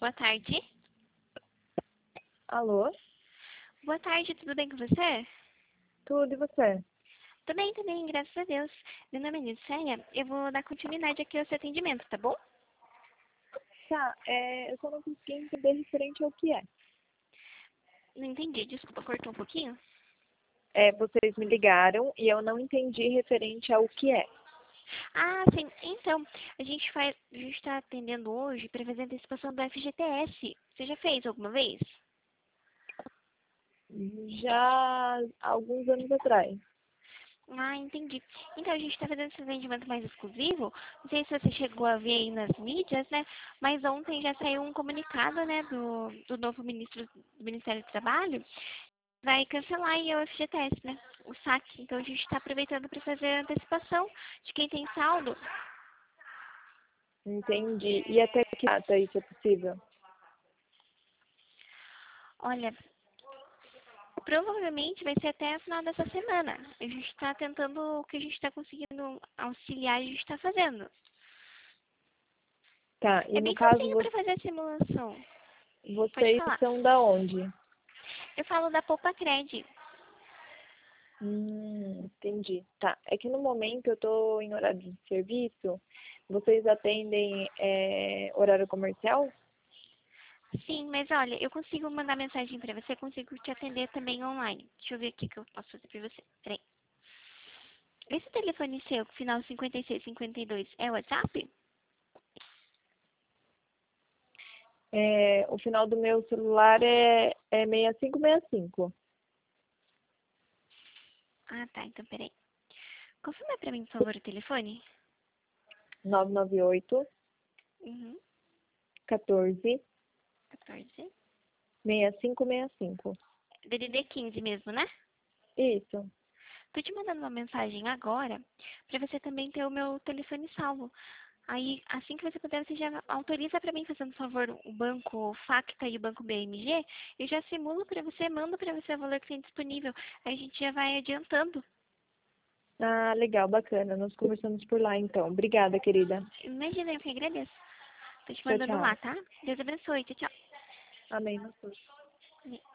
Boa tarde. Alô? Boa tarde, tudo bem com você? Tudo e você? Tô bem, graças a Deus. Meu nome é Niceia, eu vou dar continuidade aqui ao seu atendimento, tá bom? Tá, eu só não consegui entender referente ao que é. Não entendi, desculpa, cortou um pouquinho? Vocês me ligaram e eu não entendi referente ao que é. Ah, sim. Então, a gente tá atendendo hoje para fazer a antecipação do FGTS. Você já fez alguma vez? Já há alguns anos atrás. Ah, entendi. Então, a gente está fazendo esse atendimento mais exclusivo. Não sei se você chegou a ver aí nas mídias, né? Mas ontem já saiu um comunicado, né, do novo ministro do Ministério do Trabalho. Vai cancelar aí o FGTS, né? O saque. Então, a gente está aproveitando para fazer a antecipação de quem tem saldo. Entendi. E até que data isso é possível? Olha, provavelmente vai ser até o final dessa semana. A gente está tentando o que a gente está conseguindo auxiliar, a gente está fazendo. Tá, e É no bem caso facinho para fazer a simulação. Pode vocês falar. são da onde? Eu falo da Poupa Cred. Entendi. Tá, é que no momento eu tô em horário de serviço. Vocês atendem horário comercial? Sim, mas olha, eu consigo mandar mensagem para você, consigo te atender também online. Deixa eu ver o que eu posso fazer para você. Peraí. Esse telefone seu, final 5652, é o WhatsApp? O final do meu celular é 6565. Ah, tá, então peraí. Confirma para mim, por favor, o telefone. 998 Uhum, 14 14. 6565. DDD 15 mesmo, né? Isso. Tô te mandando uma mensagem agora para você também ter o meu telefone salvo. Aí, assim que você puder, você já autoriza para mim, fazendo favor, o banco Facta e o banco BMG. Eu já simulo para você, mando para você o valor que tem disponível. Aí a gente já vai adiantando. Ah, legal, bacana. Nós conversamos por lá então. Obrigada, querida. Imagina, eu que agradeço. Tô te Tchau, mandando lá, tchau. tá? Deus abençoe. Tchau, Amém.